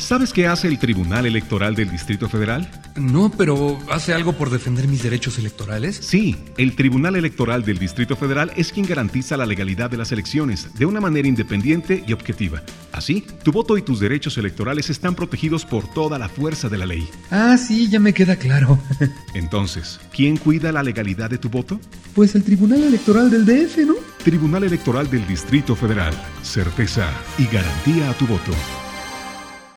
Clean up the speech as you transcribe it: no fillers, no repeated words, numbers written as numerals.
¿Sabes qué hace el Tribunal Electoral del Distrito Federal? No, pero ¿hace algo por defender mis derechos electorales? Sí, el Tribunal Electoral del Distrito Federal es quien garantiza la legalidad de las elecciones de una manera independiente y objetiva. Así, tu voto y tus derechos electorales están protegidos por toda la fuerza de la ley. Ah, sí, ya me queda claro. Entonces, ¿quién cuida la legalidad de tu voto? Pues el Tribunal Electoral del DF, ¿no? Tribunal Electoral del Distrito Federal. Certeza y garantía a tu voto.